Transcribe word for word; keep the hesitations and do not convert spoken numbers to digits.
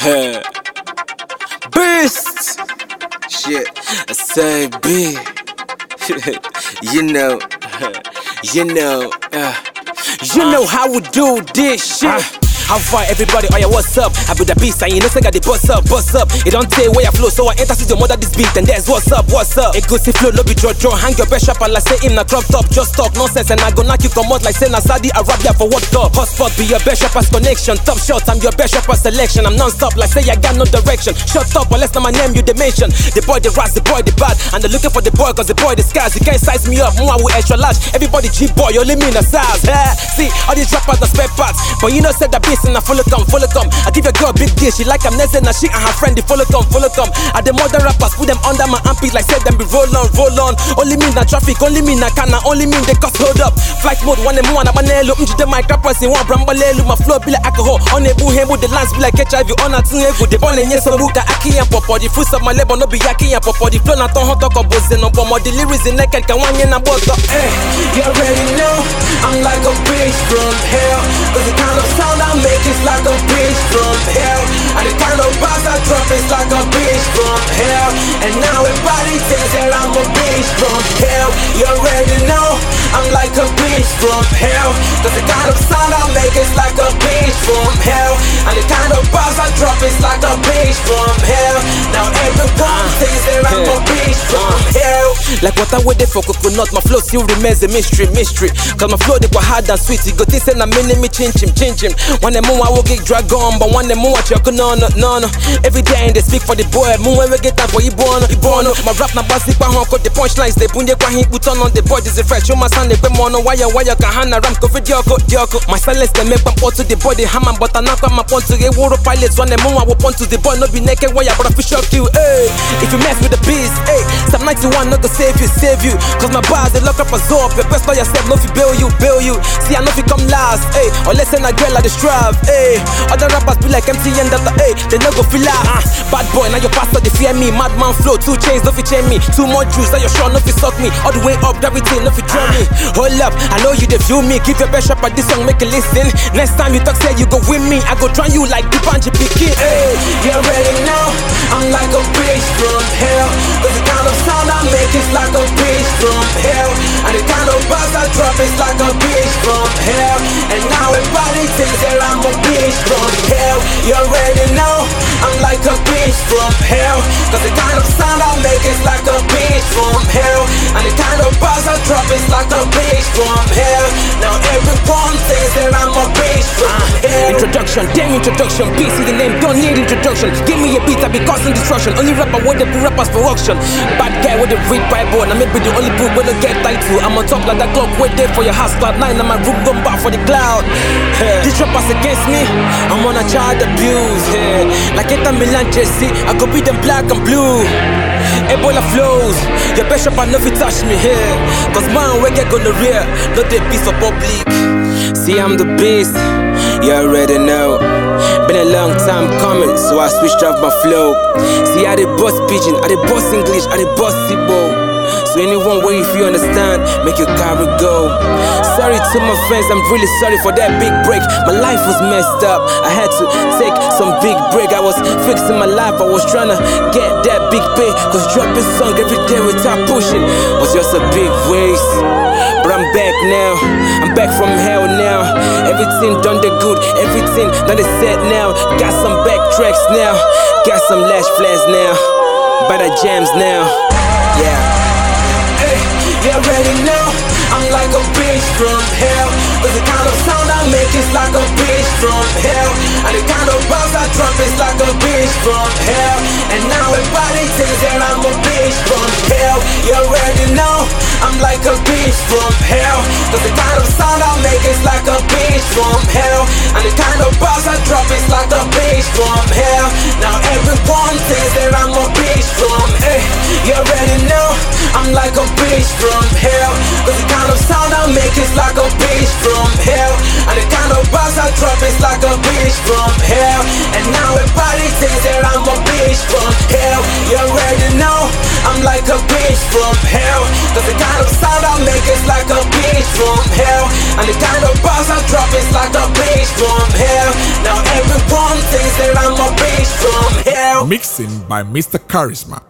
Beast! Shit, I say B. You know, you know, uh, you know how we do this shit. How far everybody, oh yeah, what's up? I be the beast and you know say got the bust up, bust up. It don't tell where I flow, so I enter to the mother this beat and there's what's up, what's up. It goes to flow, lobby draw, draw, hang your best up and like say him na crop top, just talk nonsense and I go knock you come out like say na Saudi Arabia for what up. Hotspot be your best rapper's connection, top shot, I'm your best rapper selection. I'm non-stop like say I got no direction. Shut up, unless na my name you dimension. The boy the ras, the boy the bad, and they looking for the boy cause the boy the scars. You can't size me up, more with extra large. Everybody G boy, only me in the size. Hey, see all these rappers are spare parts, but you know said the beast and I follow come, follow come. I give your girl big deal, she like I'm Nese and she and her friend they follow come, follow come. I the mother rappers put them under my armpit like said them be roll on, roll on. Only me na traffic, only me na canna, only me they cause hold up. Flight mode one and one, I'm an elo. Mji the mic rappers in one brambalelu. My flow be like alcohol, on a boo hembo. The lines be like H I V on a thing ego. The ball and yes so buka aki and popo. The fruits of my labor no be yaki and popo. The flow na ton hot talk boze no pomo. The lyrics in neck and can one yen and boto. Hey, you already know I'm like a bitch from hell. Cause the kind of sound I make is like a bitch from hell. And the kind of bars I drop is like a bitch from hell. And now everybody thinks that I'm a bitch from hell. You already know I'm like a bitch from hell. Cause the kind of sound I make is like a bitch from hell. And the kind of bars I drop is like a bitch from hell. Now everyone thinks that I'm a bitch from hell. Like water with the for coconut, my flow still remains a mystery, mystery. Cause my flow they go hard and sweet. You go this and a mini me chin chim, chin chim. One day more I will get drag on, but one day more I check no no no no. Every day they speak for the boy, more we get time for you born, you born. My rap na basi pa hon cut the punchlines, they bunye kwa hit put on on the boy is a fresh. Show my son they pay mono why why you can hand ram cover dioko dioko. My silence they make pump to the body hammer, but I knock on my point to the water pilots. One day more I will point to the boy, no be naked why but I fi shock you. Hey, if you mess with the beast, hey, some ninety-one no go save you, save you. Cause my bars they lock up a zone, your best by yourself, no fi bail you, bail you. See I know fi come last, hey, or let's send a girl at the strive, hey. Other rappers be like M T N that hey, they no go feel like uh, bad boy, now your pastor they fear me. Madman flow, two chains, no fi chain me. Too much juice, now you're sure no fi suck me. All the way up, gravity, no fi draw me. Hold up, I know you they view me. Give your best rapper this song, make it listen. Next time you talk, say you go win me. I go drown you like the Banji Pikin. Hey, you already know I'm like a bitch from hell. Cause the kind of sound I make is like a bitch from hell. And the kind of bars I drop is like a bitch from hell. And now everybody thinks that I'm a bitch from hell. You already know I'm like a bitch from hell. Cause the kind of sound I make is like a bitch from hell. And the kind of bars I drop is like a bitch from hell. Now everyone thinks that I'm a bitch from hell. Introduction, damn introduction. B C the name, don't need introduction. Give me a beat, I be causing destruction. Only rapper with the rappers for auction. Bad guy with the read Bible. And I may be the only book where I get title. I'm on top like that clock, wait there for your house cloud nine. And my room gone bar for the cloud. Hey. These rappers against me, I'm on a child abuse. Hey. Like Inter Milan Jesse, I could beat them black and blue. Ebola flows, your best rapper never touch me here. Cause man, we get gonna rear, not the piece of public. See, I'm the beast, you already know. Been a long time coming, so I switched off my flow. See, I did boss pidgin, I did boss English, I did boss Igbo. So anyone way if you understand, make your car go. Sorry to my friends, I'm really sorry for that big break. My life was messed up, I had to take some big break. I was fixing my life, I was trying to get that big pay. Cause dropping song every day without pushing was just a big waste. But I'm back now, I'm back from hell now. Everything done the good, everything done the set now. Got some backtracks now, got some lash flares now. Better jams now, yeah. You already know I'm like a bitch from hell. Cause the kind of sound I make is like a bitch from hell. And the kind of bars I drop is like a bitch from hell. And now everybody thinks that I'm a bitch from hell. You already know I'm like a bitch from hell. Cause the kind of sound I make is like a bitch from hell. And the kind of bars I drop is like a bitch from hell. Now everyone thinks that I'm a bitch from hell. You already know I'm like a bitch from hell. Cause the kind of sound I make is like a bitch from hell. And the kind of bars I drop is like a bitch from hell. And now everybody thinks that I'm a bitch from hell. You already know I'm like a bitch from hell. Cause the kind of sound I make is like a bitch from hell. And the kind of bars I drop is like a bitch from hell. Now everyone thinks that I'm a bitch from hell. Mixing by Mister Charisma.